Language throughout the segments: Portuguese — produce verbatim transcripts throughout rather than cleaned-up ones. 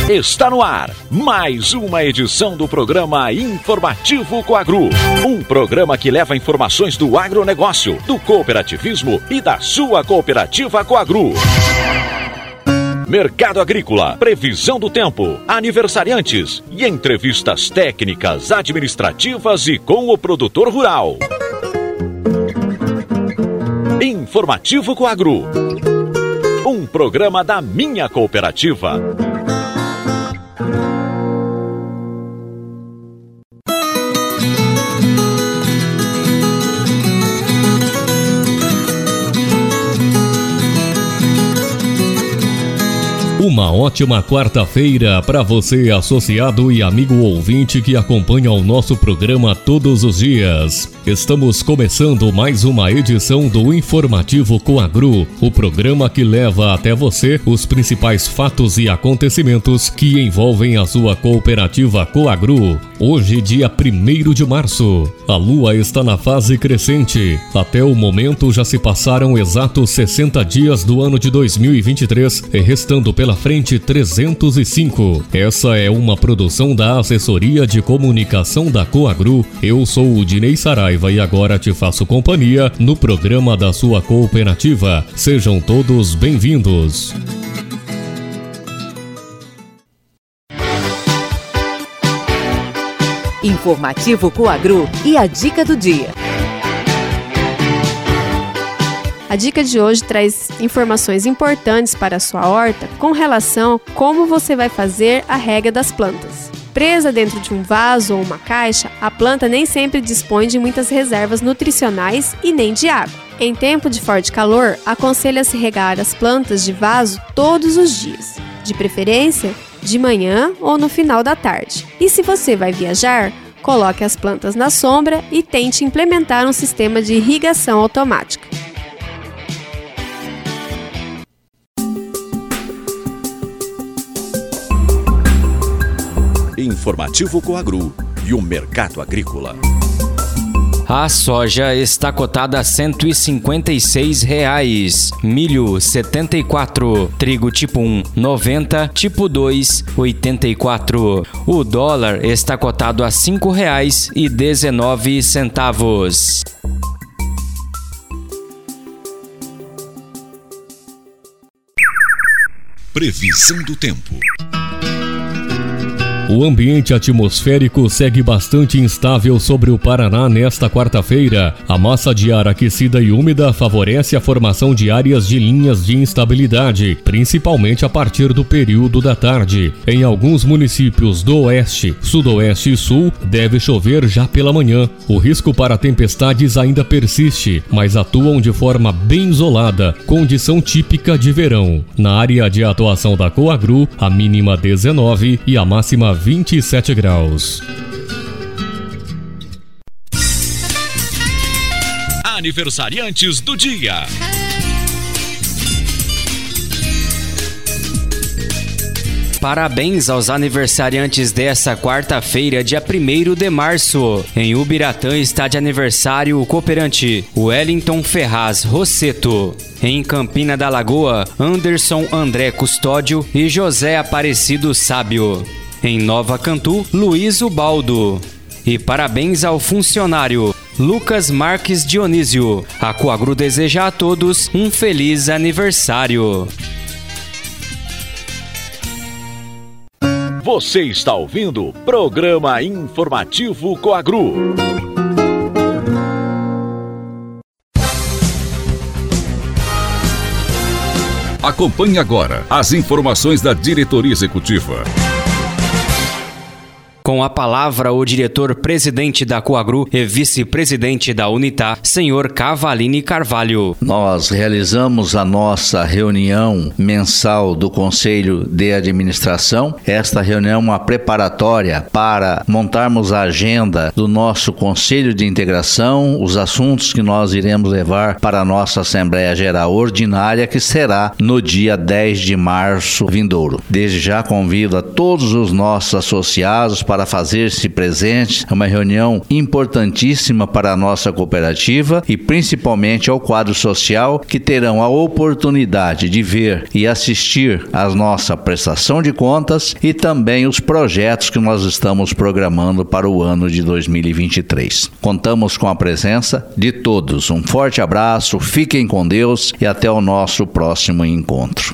Está no ar mais uma edição do programa Informativo Coagro. Um programa que leva informações do agronegócio, do cooperativismo e da sua cooperativa Coagro. Mercado agrícola, previsão do tempo, aniversariantes e entrevistas técnicas, administrativas e com o produtor rural. Informativo Coagro. Um programa da minha cooperativa. Uma ótima quarta-feira para você, associado e amigo ouvinte que acompanha o nosso programa todos os dias. Estamos começando mais uma edição do Informativo Coagro, o programa que leva até você os principais fatos e acontecimentos que envolvem a sua cooperativa Coagro. Hoje, dia primeiro de março, a lua está na fase crescente. Até o momento já se passaram exatos sessenta dias do ano de dois mil e vinte e três, e restando pela frente trezentos e cinco. Essa é uma produção da Assessoria de Comunicação da Coagro. Eu sou o Dinei Saraiva e agora te faço companhia no programa da sua cooperativa. Sejam todos bem-vindos. Informativo Coagro e a dica do dia. A dica de hoje traz informações importantes para a sua horta com relação a como você vai fazer a rega das plantas. Presa dentro de um vaso ou uma caixa, a planta nem sempre dispõe de muitas reservas nutricionais e nem de água. Em tempo de forte calor, aconselha-se regar as plantas de vaso todos os dias, de preferência de manhã ou no final da tarde. E se você vai viajar, coloque as plantas na sombra e tente implementar um sistema de irrigação automática. Informativo Coagro e o mercado agrícola. A soja está cotada a cento e cinquenta e seis reais, milho setenta e quatro, trigo tipo um noventa, tipo dois oitenta e quatro. O dólar está cotado a cinco reais e dezenove centavos. Previsão do tempo. O ambiente atmosférico segue bastante instável sobre o Paraná nesta quarta-feira. A massa de ar aquecida e úmida favorece a formação de áreas de linhas de instabilidade, principalmente a partir do período da tarde. Em alguns municípios do oeste, sudoeste e sul, deve chover já pela manhã. O risco para tempestades ainda persiste, mas atuam de forma bem isolada, condição típica de verão. Na área de atuação da Coagro, a mínima dezenove e a máxima vinte e sete graus. Aniversariantes do dia. Parabéns aos aniversariantes dessa quarta-feira, dia primeiro de março. Em Ubiratã está de aniversário o cooperante Wellington Ferraz Rosseto. Em Campina da Lagoa, Anderson André Custódio e José Aparecido Sábio. Em Nova Cantu, Luiz Ubaldo. E parabéns ao funcionário Lucas Marques Dionísio. A Coagro deseja a todos um feliz aniversário. Você está ouvindo o programa Informativo Coagro. Acompanhe agora as informações da diretoria executiva. Com a palavra, o diretor-presidente da Coagro e vice-presidente da Unitá, senhor Cavalini Carvalho. Nós realizamos a nossa reunião mensal do Conselho de Administração. Esta reunião é uma preparatória para montarmos a agenda do nosso Conselho de Integração, os assuntos que nós iremos levar para a nossa Assembleia Geral Ordinária, que será no dia dez de março vindouro. Desde já convido a todos os nossos associados para para fazer-se presente. É uma reunião importantíssima para a nossa cooperativa e principalmente ao quadro social, que terão a oportunidade de ver e assistir à nossa prestação de contas e também os projetos que nós estamos programando para o ano de dois mil e vinte e três. Contamos com a presença de todos. Um forte abraço, fiquem com Deus e até o nosso próximo encontro.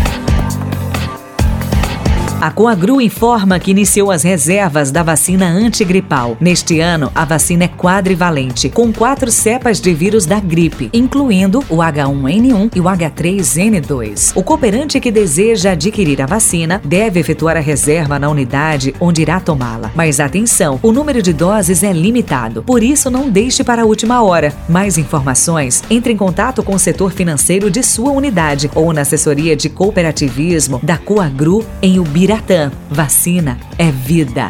A Coagru informa que iniciou as reservas da vacina antigripal. Neste ano, a vacina é quadrivalente, com quatro cepas de vírus da gripe, incluindo o H um N um e o H três N dois. O cooperante que deseja adquirir a vacina deve efetuar a reserva na unidade onde irá tomá-la. Mas atenção, o número de doses é limitado, por isso não deixe para a última hora. Mais informações, entre em contato com o setor financeiro de sua unidade ou na assessoria de cooperativismo da Coagru em Ubiratã. Vacina é vida.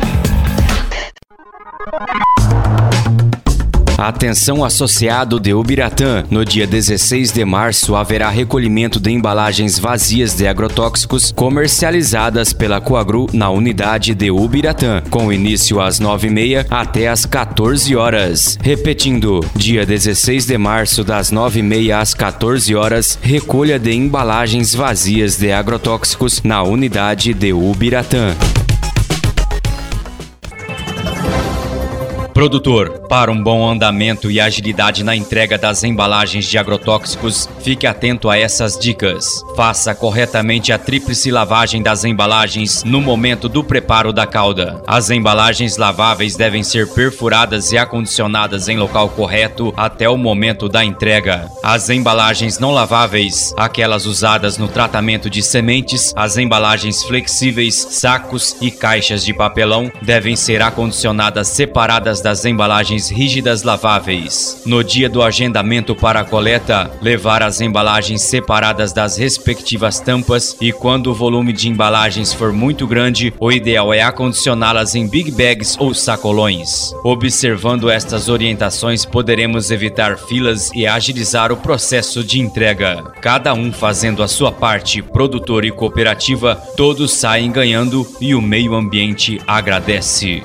Atenção associado de Ubiratã. No dia dezesseis de março haverá recolhimento de embalagens vazias de agrotóxicos comercializadas pela Coagru na unidade de Ubiratã, com início às nove e meia até às quatorze horas. Repetindo, dia dezesseis de março das nove e meia às quatorze horas, recolha de embalagens vazias de agrotóxicos na unidade de Ubiratã. Produtor, para um bom andamento e agilidade na entrega das embalagens de agrotóxicos, fique atento a essas dicas. Faça corretamente a tríplice lavagem das embalagens no momento do preparo da calda. As embalagens laváveis devem ser perfuradas e acondicionadas em local correto até o momento da entrega. As embalagens não laváveis, aquelas usadas no tratamento de sementes, as embalagens flexíveis, sacos e caixas de papelão, devem ser acondicionadas separadas das embalagens rígidas laváveis. No dia do agendamento para a coleta, levar as embalagens separadas das respectivas tampas e quando o volume de embalagens for muito grande, o ideal é acondicioná-las em big bags ou sacolões. Observando estas orientações, poderemos evitar filas e agilizar o processo de entrega. Cada um fazendo a sua parte, produtor e cooperativa, todos saem ganhando e o meio ambiente agradece.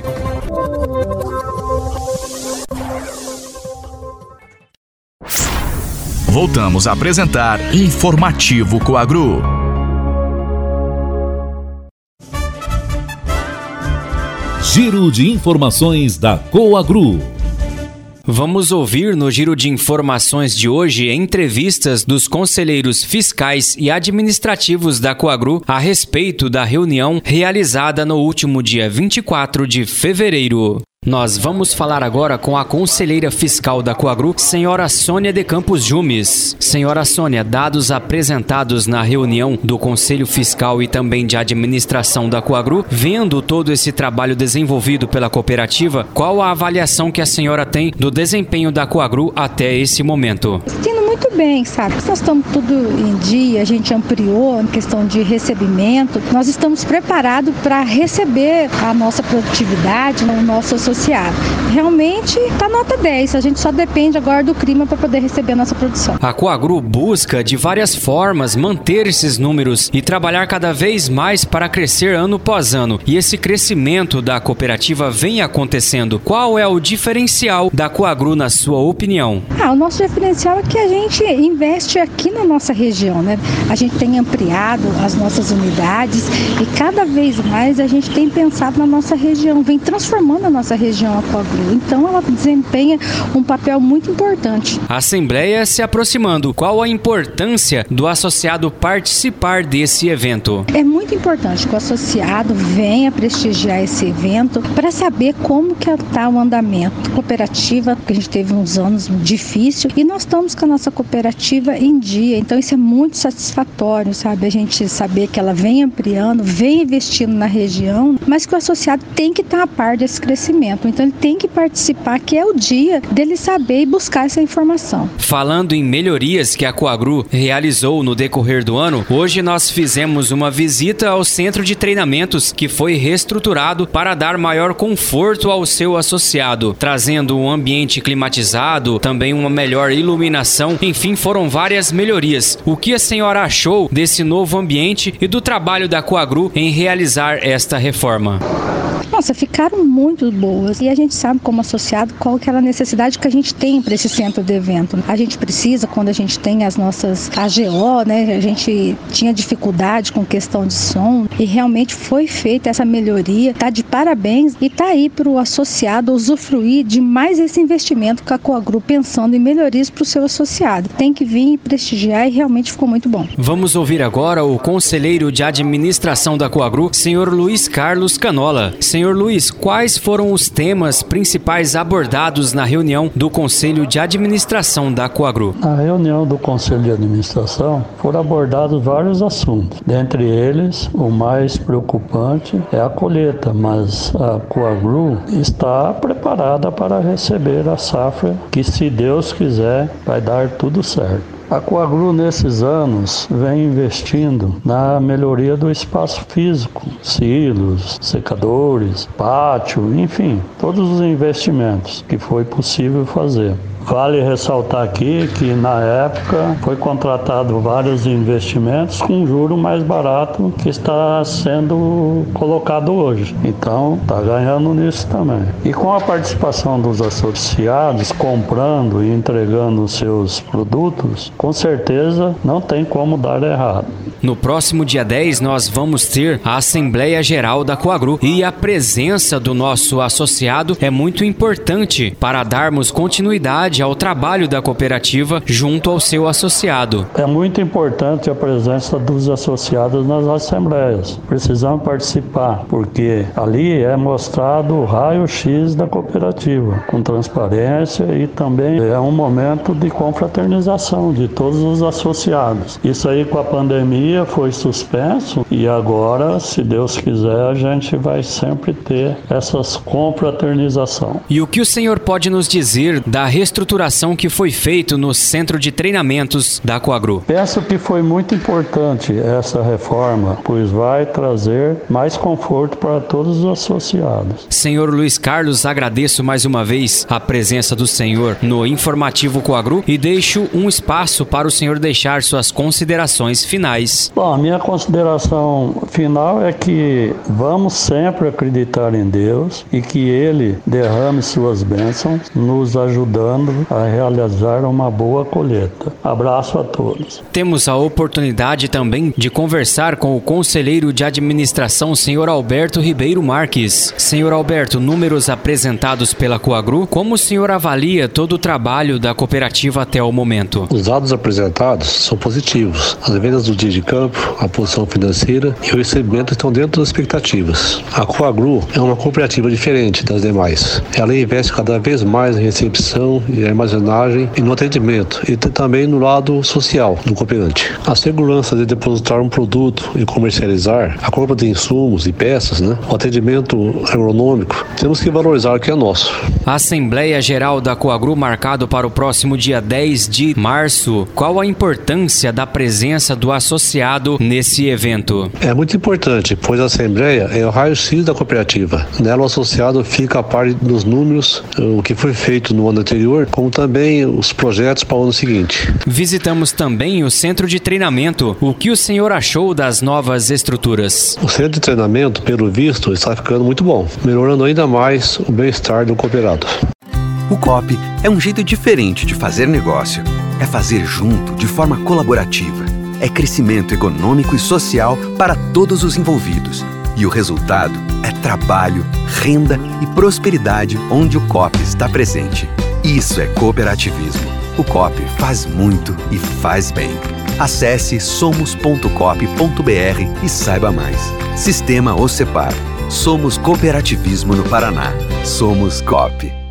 Voltamos a apresentar Informativo Coagru. Giro de informações da Coagru. Vamos ouvir no Giro de Informações de hoje entrevistas dos conselheiros fiscais e administrativos da Coagru a respeito da reunião realizada no último dia vinte e quatro de fevereiro. Nós vamos falar agora com a conselheira fiscal da Coagru, senhora Sônia de Campos Jumes. Senhora Sônia, dados apresentados na reunião do Conselho Fiscal e também de Administração da Coagru, vendo todo esse trabalho desenvolvido pela cooperativa, qual a avaliação que a senhora tem do desempenho da Coagru até esse momento? Indo muito bem, sabe? Nós estamos tudo em dia, a gente ampliou a questão de recebimento, nós estamos preparados para receber a nossa produtividade, o nosso associado. Realmente está nota dez, a gente só depende agora do clima para poder receber a nossa produção. A Coagru busca de várias formas manter esses números e trabalhar cada vez mais para crescer ano após ano. E esse crescimento da cooperativa vem acontecendo. Qual é o diferencial da Coagru, na sua opinião? Ah, o nosso diferencial é que a gente investe aqui na nossa região, né? A gente tem ampliado as nossas unidades e cada vez mais a gente tem pensado na nossa região, vem transformando a nossa região a Coagru. Então ela desempenha um papel muito importante. A Assembleia se aproximando. Qual a importância do associado participar desse evento? É muito importante que o associado venha prestigiar esse evento para saber como que está o andamento. Cooperativa, que a gente teve uns anos difíceis e nós estamos com a nossa cooperativa em dia. Então isso é muito satisfatório, sabe? A gente saber que ela vem ampliando, vem investindo na região, mas que o associado tem que estar a par desse crescimento. Então ele tem que participar, que é o dia dele saber e buscar essa informação. Falando em melhorias que a Coagru realizou no decorrer do ano, hoje nós fizemos uma visita ao centro de treinamentos que foi reestruturado para dar maior conforto ao seu associado, trazendo um ambiente climatizado, também uma melhor iluminação, enfim, foram várias melhorias. O que a senhora achou desse novo ambiente e do trabalho da Coagru em realizar esta reforma? Nossa, ficaram muito boas. E a gente sabe, como associado, qual que é a necessidade que a gente tem para esse centro de evento. A gente precisa, quando a gente tem as nossas A G O, né? A gente tinha dificuldade com questão de som e realmente foi feita essa melhoria. Tá de parabéns e tá aí para o associado usufruir de mais esse investimento que a Coagru pensando em melhorias para o seu associado. Tem que vir e prestigiar e realmente ficou muito bom. Vamos ouvir agora o conselheiro de administração da Coagru, senhor Luiz Carlos Canola. Senhor Luiz, quais foram os temas principais abordados na reunião do Conselho de Administração da Coagru? Na reunião do Conselho de Administração foram abordados vários assuntos. Dentre eles, o mais preocupante é a colheita, mas a Coagru está preparada para receber a safra que, se Deus quiser, vai dar tudo certo. A Coagru, nesses anos, vem investindo na melhoria do espaço físico, silos, secadores, pátio, enfim, todos os investimentos que foi possível fazer. Vale ressaltar aqui que, na época, foi contratado vários investimentos com juro mais barato que está sendo colocado hoje. Então, está ganhando nisso também. E com a participação dos associados, comprando e entregando os seus produtos, com certeza não tem como dar errado. No próximo dia dez, nós vamos ter a Assembleia Geral da Coagru e a presença do nosso associado é muito importante para darmos continuidade ao trabalho da cooperativa junto ao seu associado. É muito importante a presença dos associados nas assembleias. Precisamos participar, porque ali é mostrado o raio-x da cooperativa, com transparência, e também é um momento de confraternização de todos os associados. Isso aí, com a pandemia, foi suspenso e agora, se Deus quiser, a gente vai sempre ter essas confraternização. E o que o senhor pode nos dizer da reestruturação que foi feita no Centro de Treinamentos da Coagru? Penso que foi muito importante essa reforma, pois vai trazer mais conforto para todos os associados. Senhor Luiz Carlos, agradeço mais uma vez a presença do senhor no Informativo Coagru e deixo um espaço para o senhor deixar suas considerações finais. Bom, a minha consideração final é que vamos sempre acreditar em Deus e que Ele derrame suas bênçãos, nos ajudando a realizar uma boa colheita. Abraço a todos. Temos a oportunidade também de conversar com o conselheiro de administração, senhor Alberto Ribeiro Marques. Senhor Alberto, números apresentados pela Coagru, como o senhor avalia todo o trabalho da cooperativa até o momento? Os dados apresentados são positivos. As vendas do dia de campo, a posição financeira e o recebimento estão dentro das expectativas. A Coagru é uma cooperativa diferente das demais. Ela investe cada vez mais em recepção e armazenagem e no atendimento, e também no lado social do cooperante. A segurança de depositar um produto e comercializar, a compra de insumos e peças, né? O atendimento agronômico, temos que valorizar o que é nosso. A Assembleia Geral da Coagru, marcado para o próximo dia dez de março. Qual a importância da presença do associado nesse evento? É muito importante, pois a Assembleia é o raio-x da cooperativa. Nela o associado fica a par dos números, o que foi feito no ano anterior, como também os projetos para o ano seguinte. Visitamos também o Centro de Treinamento. O que o senhor achou das novas estruturas? O Centro de Treinamento, pelo visto, está ficando muito bom, melhorando ainda mais o bem-estar do cooperado. O C O P é um jeito diferente de fazer negócio. É fazer junto, de forma colaborativa. É crescimento econômico e social para todos os envolvidos. E o resultado é trabalho, renda e prosperidade onde o C O P está presente. Isso é cooperativismo. O C O P faz muito e faz bem. Acesse somos ponto cop ponto br e saiba mais. Sistema OCEPAR. Somos cooperativismo no Paraná. Somos C O P.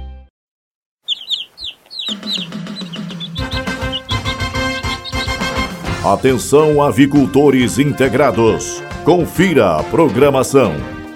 Atenção, avicultores integrados. Confira a programação.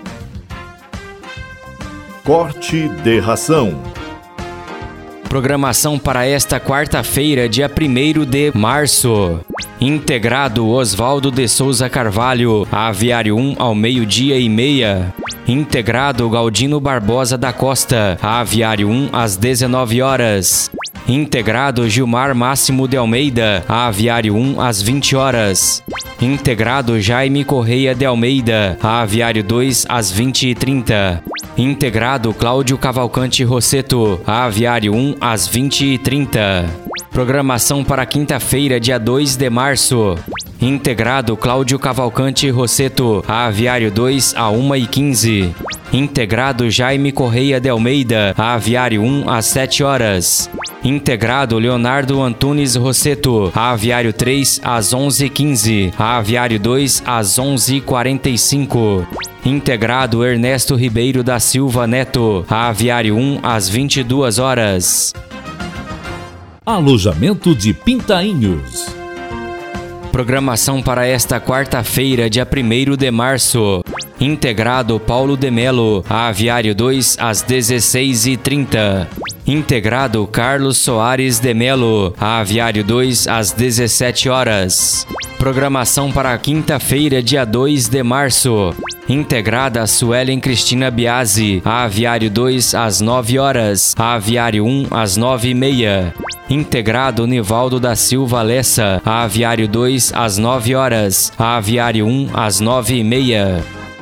Corte de ração. Programação para esta quarta-feira, dia primeiro de março. Integrado Oswaldo de Souza Carvalho, Aviário um ao meio-dia e meia. Integrado Galdino Barbosa da Costa, Aviário um às dezenove horas. Integrado Gilmar Máximo de Almeida, a Aviário um, às vinte horas. Integrado Jaime Correia de Almeida, a Aviário dois, às vinte e trinta. Integrado Cláudio Cavalcante Rosseto, a Aviário um, às vinte e trinta. Programação para quinta-feira, dia dois de março. Integrado Cláudio Cavalcante Rosseto, a Aviário dois, a uma e quinze. Integrado Jaime Correia de Almeida, a Aviário um, às sete horas. Integrado Leonardo Antunes Rosseto, a Aviário três, às onze e quinze. A Aviário dois, às onze e quarenta e cinco. Integrado Ernesto Ribeiro da Silva Neto, a Aviário um, às vinte e duas horas. Alojamento de Pintainhos. Programação para esta quarta-feira, dia primeiro de março. Integrado Paulo de Melo, a Aviário dois, às dezesseis e trinta. Integrado Carlos Soares de Melo, a Aviário dois, às dezessete horas. Programação para quinta-feira, dia dois de março. Integrada Suelen Cristina Biasi, a Aviário dois, às nove horas. A Aviário um, às nove e meia. Integrado Nivaldo da Silva Lessa, a Aviário dois, às nove horas. A Aviário um, às nove e meia.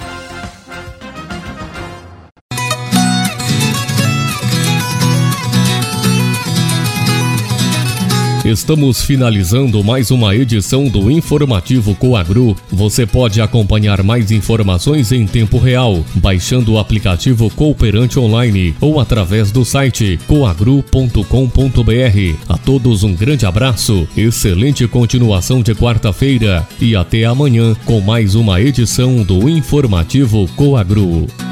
Estamos finalizando mais uma edição do Informativo Coagru. Você pode acompanhar mais informações em tempo real, baixando o aplicativo Cooperante Online ou através do site coagru ponto com ponto br. A todos um grande abraço, excelente continuação de quarta-feira e até amanhã com mais uma edição do Informativo Coagru.